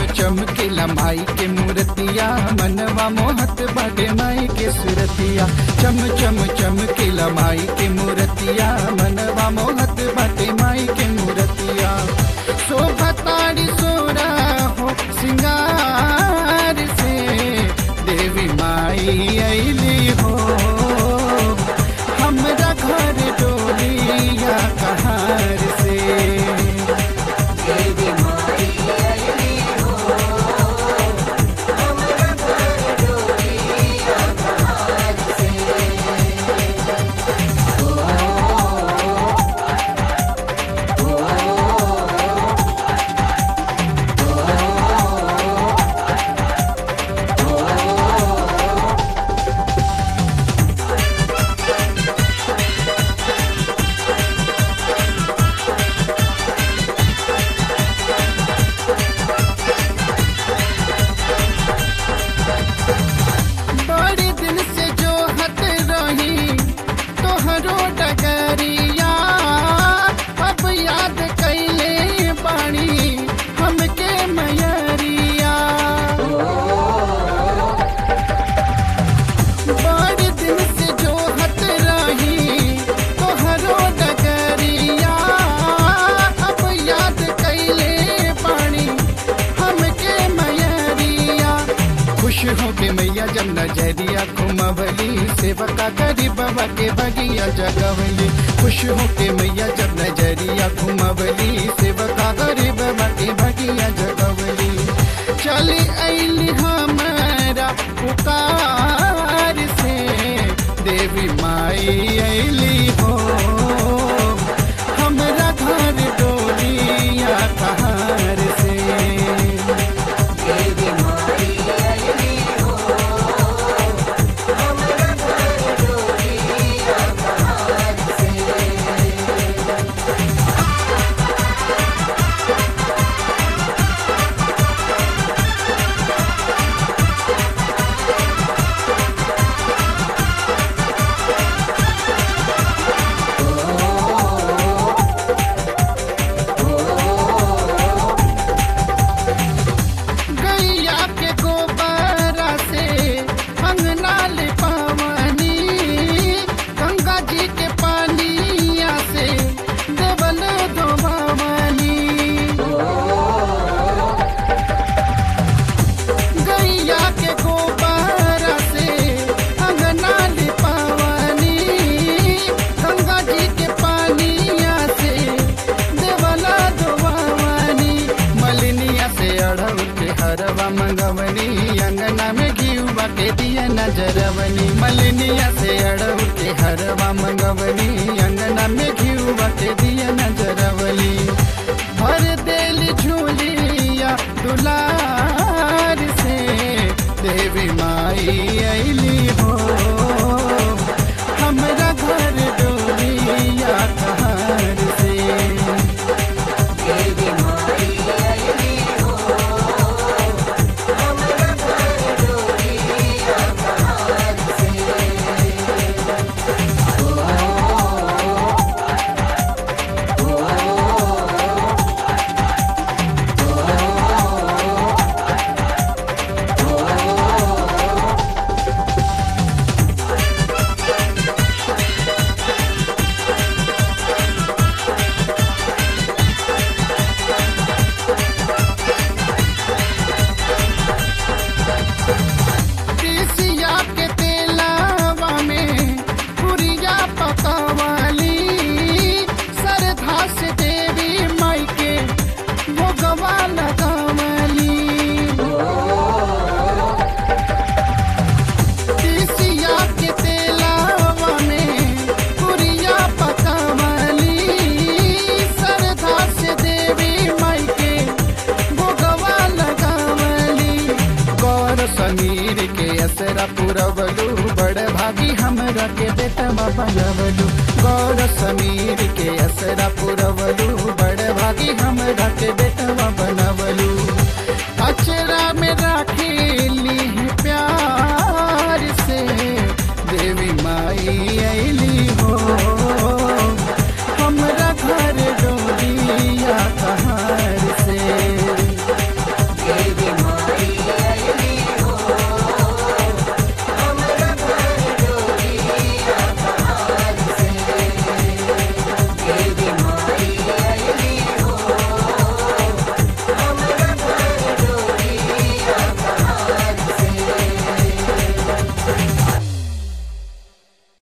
चमकेला माई के मूर्तिया, मनवा मोहत बाटे माई के सुरतिया। चम चम चमकेला माई के मूर्तिया, मनवा मोहत बाटे माई के मूर्तिया। शोभा ताड़ी सोरा हो सिंगार से, देवी माई अइली हो हमरा घर डोलिया कहार से। देवी माई अइली हो हमरा घर डोलिया कहार से। बड़े दिन से जो हत रही तोहरो डगरिया, अब याद कैले बाणी हमके मयरिया। बड़े दिन से जो हत रही तोहरो डगरिया, अब याद कैले बाणी हमके मयरिया। खुश हो के मैया जब नजरिया घुमवली, सेवका करी बाबा के बगिया जगवली। खुश हो के मैया जब नजरिया घुमवली, सेवका करी बाबा के बगिया जगवली। चली अइली हमारा पुकार से, देवी माई अइली हो हमरा घर डोलिया कहार से। देवी माई अइली हो हमरा घर डोलिया कहार से। गैया के गोबरा से अंगना लिपावनी, गंगा जी के पानिया से देवल धोवावनी। गैया के गोबरा से अंगना लिपावनी, गंगा जी के पानिया से देवल धोवावनी। मलिनिया से अढ़ऊ के हरवा मंगवनी, अंगना में घिउवा के दिया नजरवनी। मलिनिया से अढ़ऊ के हरवा मंगवनी, अंगना में घिउवा के दिया नजरवली। भर देल झूलिया दुलार से, देवी माई अइली हो हमरा घर डोलिया कहार से। देवी माई अइली हो हमरा घर डोलिया कहार से। तीसिया के तेलावा में पुरिया पकावाली, श्रद्धा से देवी माई के भोगवा लगावली। तीसिया के तेलावा में पुरिया पकावाली, श्रद्धा से देवी माई के भोगवा लगावली। गौर समीर के असरा पुरवलू, बड़ भागी हमरा के बेटवा बनवलू। गौर समीर के असरा पुरवलू, बड़ भागी हमरा के बेटवा बनवलू।